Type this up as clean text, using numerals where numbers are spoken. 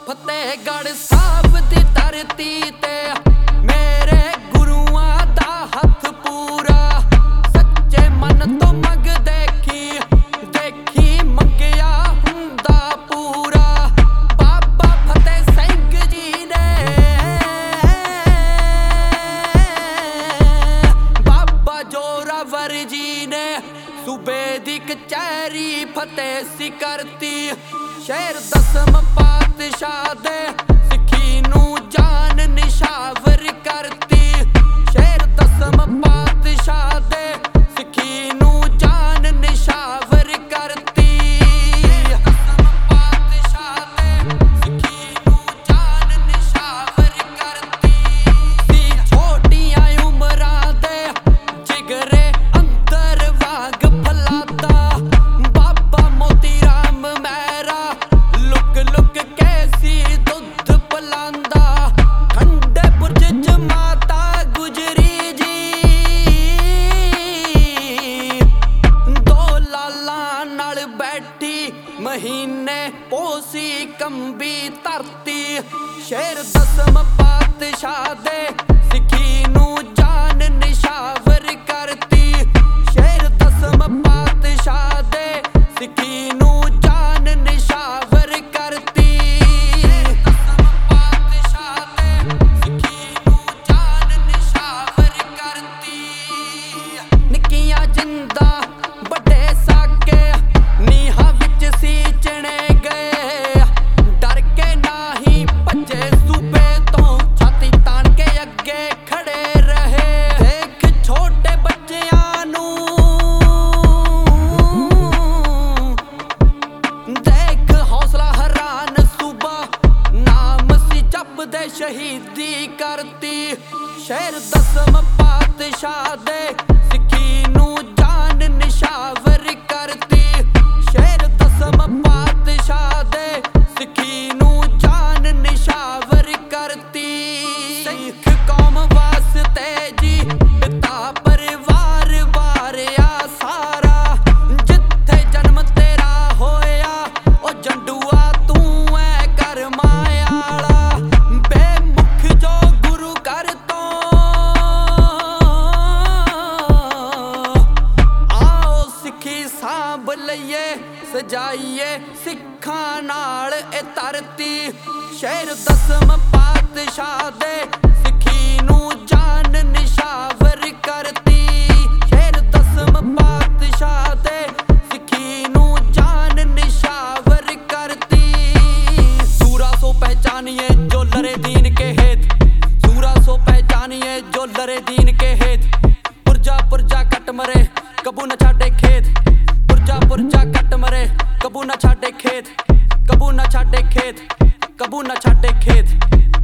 फतेहगढ़ साहब दी धरती ते मेरे गुरुआं दा हथ पूरा। सच्चे मन तो मंग देखी मंगिया हुंदा पूरा। बाबा फतेह सिंह जी ने बाबा जोरावर जी ने सूबे दी कचहरी फतेह सी करती। शेर दसम पातशाह दे सिक्खी नू जान निशावर करती। शेर दसम पातशाह दे सिक्खी नू जान निशावर करती। दसम पातशाह दे सिक्खी नू जान निशावर करती। सी छोटियां उमरां दे जिगरे अंदर वाग फलादा। बाबा मोती राम मेहरा लुक कैसी दुध पलांदा। ठंडे बुर्ज च माता गुजरी जी दो लाला नाल बैठी महीने पोसी कंबी धरती। शेर दसम पातशाह दे सिक्खी नू जान निशावर करती। शेर दसम पातशाह दे सिक्खी नू जान निशावर करती। दसम पातशाह दे सिक्खी नू जान निशावर करती। निक्कियां जिंदा बड़े साके नीहां विच सींचने गए। डर के नाही भज्जे सूबे तो छाती तान के अगे खड़े रहे। देख छोटे बच्चियां नू देख हौसला हैरान सूबा नाम सी जपदे शहीदी करती। शेर दसम पातशाह दे सिक्खी नू जान निशावर करती। शेर दसम पातशाह दे सिक्खी नू जान निशावर करती। सिख कौम वास्ते जी पिता परिवार वारिया सारा। जिथे जन्म तेरा होया ओ जंडूआ तू ऐ कर मायाला। बेमुख जो गुरु कर तो आओ सिक्खी सांभ लईए सजाइए सिक्खां नाल ए धरती। शेर दसम पातशाह दे सिक्खी नू जान निशावर करती। शेर दसम पातशाह दे सिक्खी नू जान निशावर करती। सूरा सो पहचानिए जो लरे दीन के हेत। सूरा सो पहचानिए जो लरे दीन के हेत। पुरजा पुरजा कट मरे कबू न छाटे खेत। पुरजा पुरजा कट मरे कबू न छाटे खेत। कबू न छाटे खेत कबू न छाटे खेत।